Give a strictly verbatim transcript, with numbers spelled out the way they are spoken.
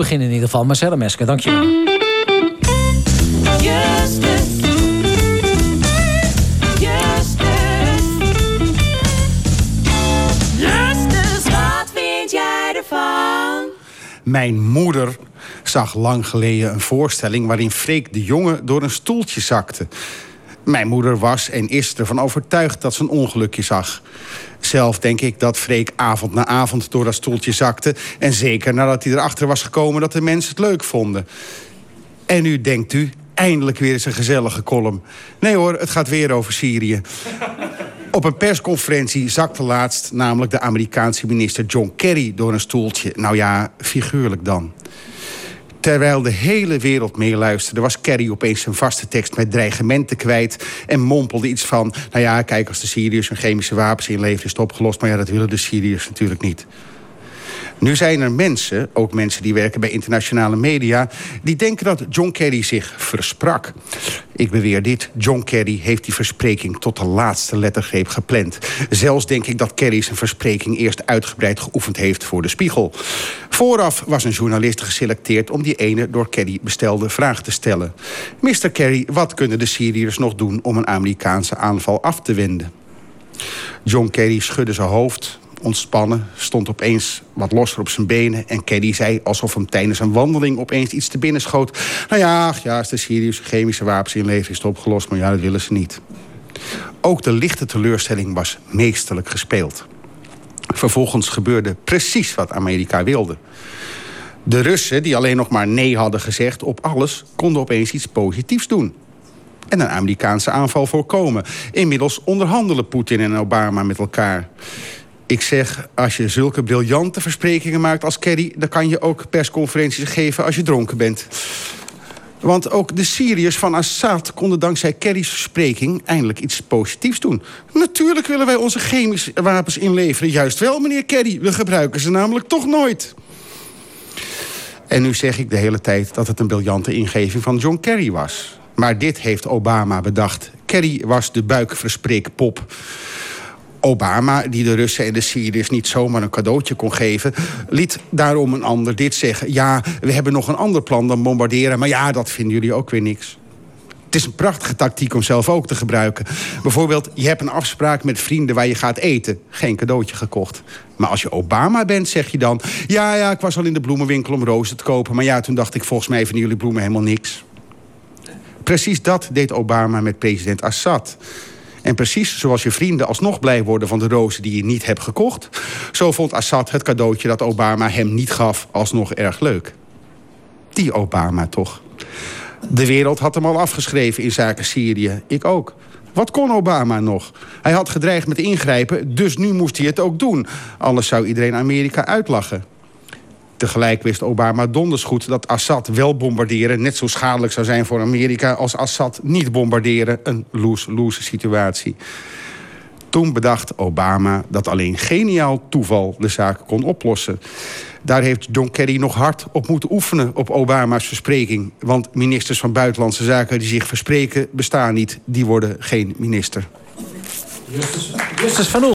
beginnen in ieder geval. Marcella Mesker, dankjewel. Justus. Justus. Justus, wat vind jij ervan? Mijn moeder zag lang geleden een voorstelling waarin Freek de Jonge door een stoeltje zakte. Mijn moeder was en is ervan overtuigd dat ze een ongelukje zag. Zelf denk ik dat Freek avond na avond door dat stoeltje zakte. En zeker nadat hij erachter was gekomen dat de mensen het leuk vonden. En nu denkt u, eindelijk weer eens een gezellige column. Nee hoor, het gaat weer over Syrië. Op een persconferentie zakte laatst namelijk de Amerikaanse minister John Kerry door een stoeltje. Nou ja, figuurlijk dan. Terwijl de hele wereld meeluisterde, was Kerry opeens zijn vaste tekst met dreigementen kwijt en mompelde iets van, nou ja, kijk, als de Syriërs hun chemische wapens inleveren is het opgelost, maar ja, dat willen de Syriërs natuurlijk niet. Nu zijn er mensen, ook mensen die werken bij internationale media, die denken dat John Kerry zich versprak. Ik beweer dit, John Kerry heeft die verspreking tot de laatste lettergreep gepland. Zelfs denk ik dat Kerry zijn verspreking eerst uitgebreid geoefend heeft voor de Spiegel. Vooraf was een journalist geselecteerd om die ene door Kerry bestelde vraag te stellen. mister Kerry, wat kunnen de Syriërs nog doen om een Amerikaanse aanval af te wenden? John Kerry schudde zijn hoofd, ontspannen, stond opeens wat losser op zijn benen en Kerry zei, alsof hem tijdens een wandeling opeens iets te binnen schoot, nou ja, ach ja, als de Syriërs chemische wapens inleveren is het opgelost, maar ja, dat willen ze niet. Ook de lichte teleurstelling was meesterlijk gespeeld. Vervolgens gebeurde precies wat Amerika wilde. De Russen, die alleen nog maar nee hadden gezegd op alles, konden opeens iets positiefs doen. En een Amerikaanse aanval voorkomen. Inmiddels onderhandelen Poetin en Obama met elkaar. Ik zeg, als je zulke briljante versprekingen maakt als Kerry, dan kan je ook persconferenties geven als je dronken bent. Want ook de Syriërs van Assad konden dankzij Kerry's verspreking eindelijk iets positiefs doen. Natuurlijk willen wij onze chemische wapens inleveren. Juist wel, meneer Kerry. We gebruiken ze namelijk toch nooit. En nu zeg ik de hele tijd dat het een briljante ingeving van John Kerry was. Maar dit heeft Obama bedacht. Kerry was de buikverspreekpop. Obama, die de Russen en de Syriërs niet zomaar een cadeautje kon geven, liet daarom een ander dit zeggen. Ja, we hebben nog een ander plan dan bombarderen, maar ja, dat vinden jullie ook weer niks. Het is een prachtige tactiek om zelf ook te gebruiken. Bijvoorbeeld, je hebt een afspraak met vrienden waar je gaat eten. Geen cadeautje gekocht. Maar als je Obama bent, zeg je dan, ja, ja, ik was al in de bloemenwinkel om rozen te kopen, maar ja, toen dacht ik, volgens mij vinden jullie bloemen helemaal niks. Precies dat deed Obama met president Assad. En precies zoals je vrienden alsnog blij worden van de rozen die je niet hebt gekocht, zo vond Assad het cadeautje dat Obama hem niet gaf alsnog erg leuk. Die Obama toch. De wereld had hem al afgeschreven in zaken Syrië. Ik ook. Wat kon Obama nog? Hij had gedreigd met ingrijpen, dus nu moest hij het ook doen. Anders zou iedereen Amerika uitlachen. Tegelijk wist Obama donders goed dat Assad wel bombarderen net zo schadelijk zou zijn voor Amerika als Assad niet bombarderen. Een lose-lose situatie. Toen bedacht Obama dat alleen geniaal toeval de zaak kon oplossen. Daar heeft John Kerry nog hard op moeten oefenen op Obama's verspreking. Want ministers van Buitenlandse Zaken die zich verspreken bestaan niet. Die worden geen minister. Justus, Justus van Oel.